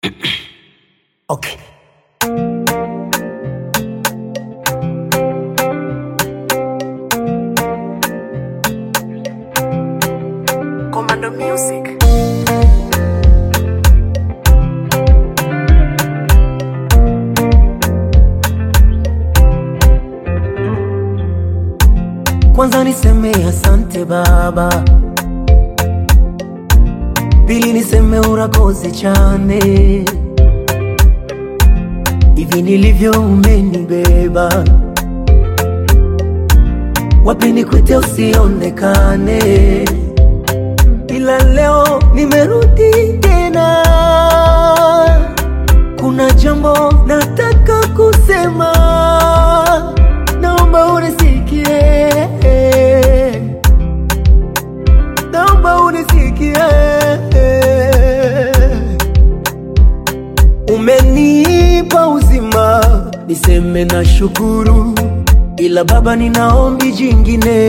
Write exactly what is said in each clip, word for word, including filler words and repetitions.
Okay. Commando Music. Kwanza niseme asante Baba, pili niseme urakoze cyane, hivi nilivyo umenibeba, wapi nikwite usionekane, ila leo nimerudi tena, kuna jambo nataka kusema, naomba unisikie, naomba unisikie. Umenipa uzima, niseme na shukuru, ila Baba ninaombi jingine.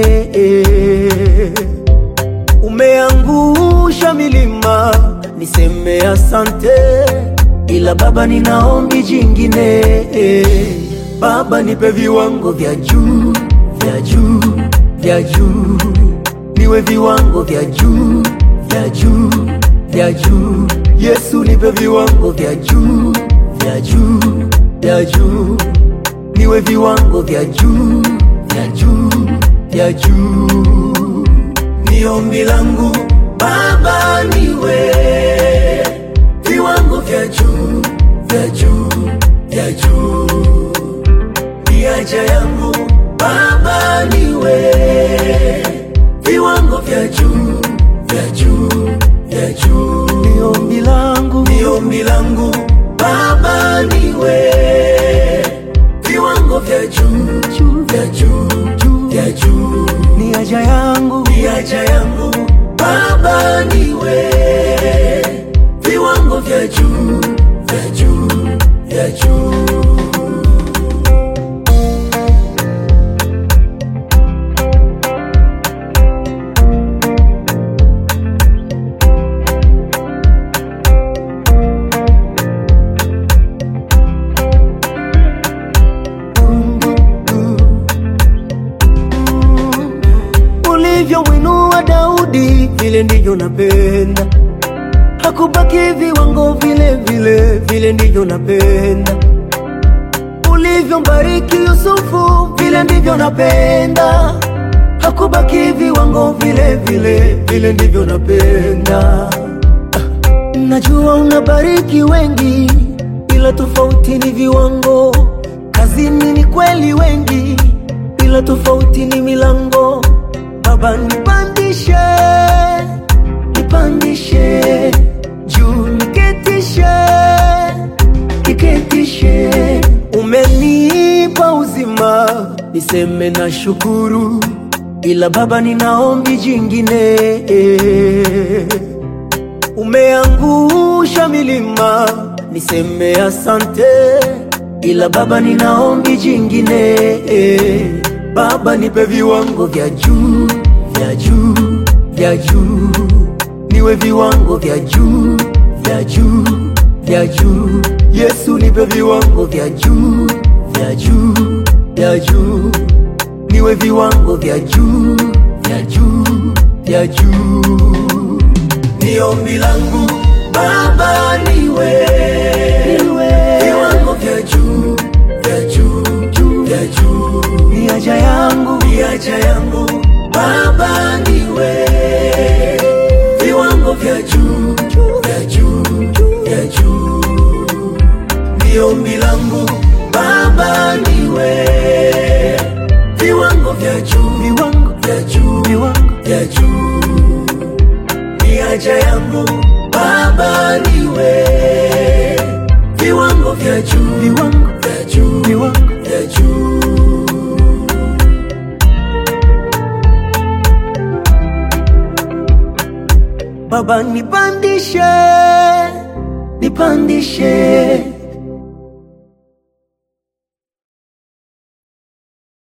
Umeangusha milima, niseme asante, ila Baba ninaombi jingine. Baba nipe viwango vya juu, vya juu, vya juu, niwe viwango vya juu, vya juu, vya juu. Yesu nipe viwango vya juu, vya juu, vya juu, niwe viwango vya juu, vya juu, vya juu. Ni ombi langu Baba, niwe viwango vya juu, vya juu, vya juu. Ni haja yangu Baba, niwe viwango vya juu, vya juu, vya juu. Ni ombi langu, ni ombi langu Baba, niwe viwango vya juu, vya juu, vya juu. Ni haja yangu, ni haja yangu Baba, niwe viwango vya juu, vya juu, vya juu. Ulivyomwinua Daudi, vile ndivyo napenda, hakubaki viwango vile vile, vile ndivyo napenda. Ulivyombariki Yusufu, vile ndivyo napenda, hakubaki viwango vile vile, vile ndivyo napenda. Najua unabariki wengi, ila tofauti ni viwango. Kazini ni kweli wengi, ila tofauti ni milango. Baba nipandishe, nipandishe juu, niketishe, niketishe. Umenipa uzima, niseme na shukuru, ila Baba ninaombi jingine. Umeangusha milima, niseme asante, ila Baba ninaombi jingine. Baba nipe viwango vya juu, vya juu, vya juu, niwe viwango vya juu, vya juu, vya juu. Yesu nipe viwango vya juu, vya juu, vya juu, niwe viwango vya juu, vya juu, vya juu. Ni ombi langu Baba, niwe, niwe viwango vya juu, vya juu, vya juu. Ni haja yangu, ni haja yangu Baba, niwe viwango vya juu, vya juu, vya juu. Ni ombi langu Baba, niwe viwango vya juu, viwango vya juu, viwango vya juu. Ni haja yangu Baba, niwe viwango vya juu, viwango vya juu, viwango vya juu. Baba nipandishe, nipandishe